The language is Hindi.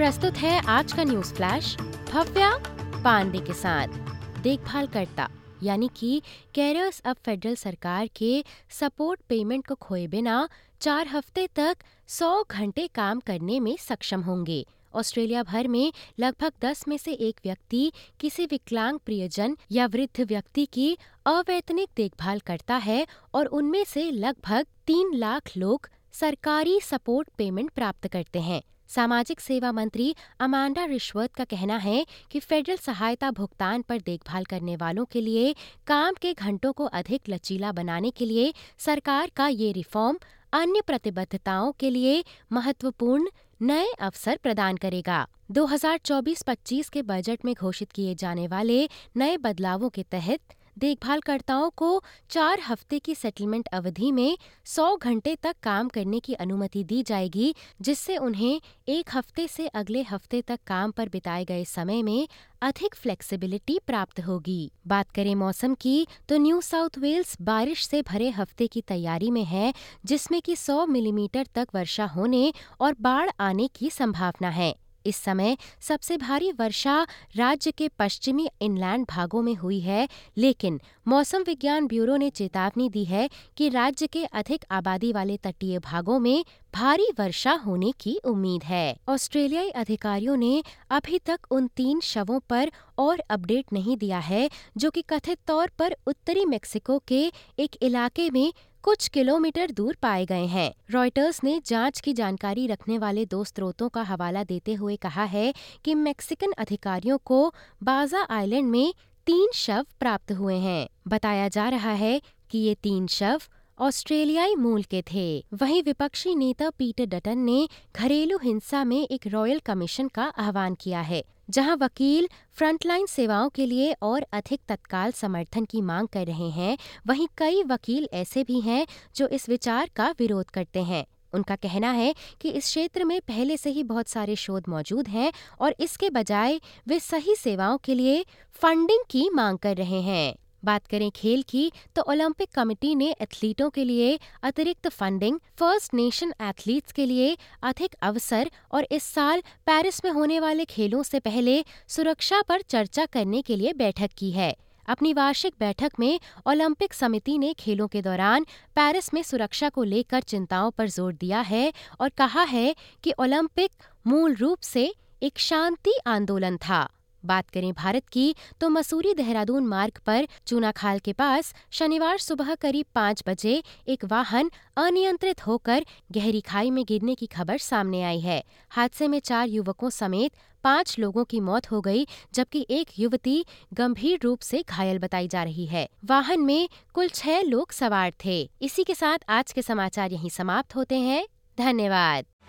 प्रस्तुत है आज का न्यूज फ्लैश भव्या पांडे के साथ। देखभाल करता यानी कि कैरियर्स अब फेडरल सरकार के सपोर्ट पेमेंट को खोए बिना 4 हफ्ते तक 100 घंटे काम करने में सक्षम होंगे। ऑस्ट्रेलिया भर में लगभग 10 में से एक व्यक्ति किसी विकलांग प्रियजन या वृद्ध व्यक्ति की अवैतनिक देखभाल करता है और उनमें से लगभग 3 लाख लोग सरकारी सपोर्ट पेमेंट प्राप्त करते हैं। सामाजिक सेवा मंत्री अमांडा रिश्वत का कहना है कि फेडरल सहायता भुगतान पर देखभाल करने वालों के लिए काम के घंटों को अधिक लचीला बनाने के लिए सरकार का ये रिफॉर्म अन्य प्रतिबद्धताओं के लिए महत्वपूर्ण नए अवसर प्रदान करेगा। 2024-25 के बजट में घोषित किए जाने वाले नए बदलावों के तहत देखभालकर्ताओं को 4 हफ्ते की सेटलमेंट अवधि में 100 घंटे तक काम करने की अनुमति दी जाएगी, जिससे उन्हें एक हफ्ते से अगले हफ्ते तक काम पर बिताए गए समय में अधिक फ्लेक्सिबिलिटी प्राप्त होगी। बात करें मौसम की तो न्यू साउथ वेल्स बारिश से भरे हफ्ते की तैयारी में है, जिसमें कि 100 मिलीमीटर तक वर्षा होने और बाढ़ आने की संभावना है। इस समय सबसे भारी वर्षा राज्य के पश्चिमी इनलैंड भागों में हुई है, लेकिन मौसम विज्ञान ब्यूरो ने चेतावनी दी है कि राज्य के अधिक आबादी वाले तटीय भागों में भारी वर्षा होने की उम्मीद है। ऑस्ट्रेलियाई अधिकारियों ने अभी तक उन 3 शवों पर और अपडेट नहीं दिया है जो कि कथित तौर पर उत्तरी मेक्सिको के एक इलाके में कुछ किलोमीटर दूर पाए गए हैं। रॉयटर्स ने जांच की जानकारी रखने वाले 2 स्रोतों का हवाला देते हुए कहा है कि मेक्सिकन अधिकारियों को बाजा आइलैंड में 3 शव प्राप्त हुए हैं। बताया जा रहा है कि ये 3 शव ऑस्ट्रेलियाई मूल के थे। वहीं विपक्षी नेता पीटर डटन ने घरेलू हिंसा में एक रॉयल कमीशन का आह्वान किया है, जहां वकील फ्रंटलाइन सेवाओं के लिए और अधिक तत्काल समर्थन की मांग कर रहे हैं। वहीं कई वकील ऐसे भी हैं जो इस विचार का विरोध करते हैं। उनका कहना है कि इस क्षेत्र में पहले से ही बहुत सारे शोध मौजूद हैं और इसके बजाय वे सही सेवाओं के लिए फंडिंग की मांग कर रहे हैं। बात करें खेल की तो ओलंपिक कमेटी ने एथलीटों के लिए अतिरिक्त फंडिंग, फर्स्ट नेशन एथलीट्स के लिए अधिक अवसर और इस साल पेरिस में होने वाले खेलों से पहले सुरक्षा पर चर्चा करने के लिए बैठक की है। अपनी वार्षिक बैठक में ओलंपिक समिति ने खेलों के दौरान पेरिस में सुरक्षा को लेकर चिंताओं पर जोर दिया है और कहा है कि ओलंपिक मूल रूप से एक शांति आंदोलन था। बात करें भारत की तो मसूरी देहरादून मार्ग पर चूनाखाल के पास शनिवार सुबह करीब 5 बजे एक वाहन अनियंत्रित होकर गहरी खाई में गिरने की खबर सामने आई है। हादसे में 4 युवकों समेत 5 लोगों की मौत हो गई, जबकि एक युवती गंभीर रूप से घायल बताई जा रही है। वाहन में कुल 6 लोग सवार थे। इसी के साथ आज के समाचार यहीं समाप्त होते हैं। धन्यवाद।